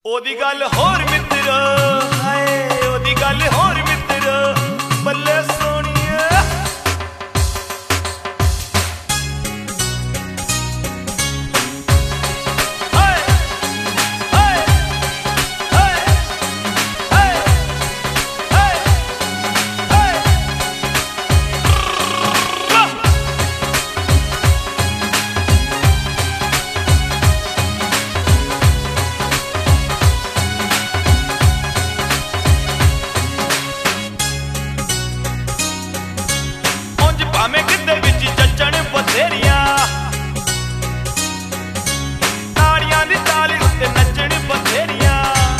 ओदी गल होर मित्र हाय ओदी गल होर मित्र बल्ले सोनिए हाय हाय हाय हाय हाय हाय भावें किते विच जचण बथेरियां ताड़ियां दी ताली उत्ते नचण बथेरियां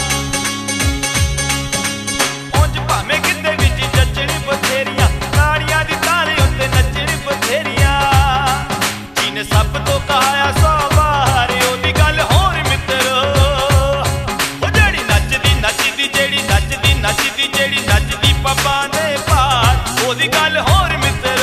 उंज भावें किते विच जचण बथेरियां ताड़ियां दी ताली उत्ते नचण बथेरियां जिने सब तो कहाया सौ बार ओदी गल होर मित्र ओ जेड़ी नचदी जेड़ी नचदी जेड़ी नचदी पप्पा ने पार ओदी गल होर मित्र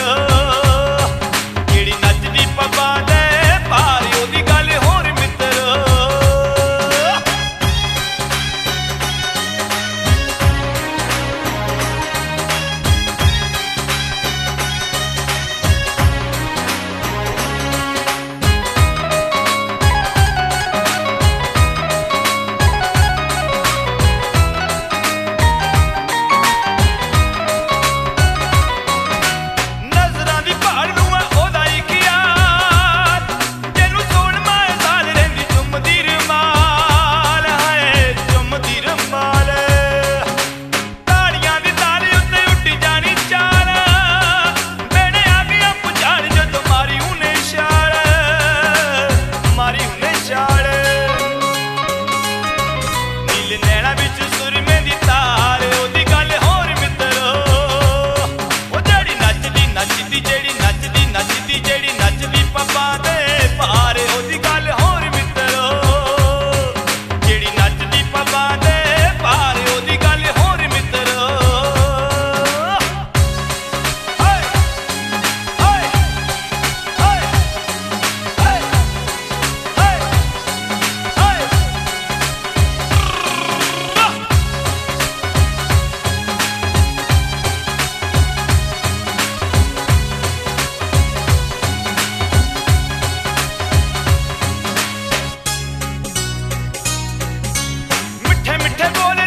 बोल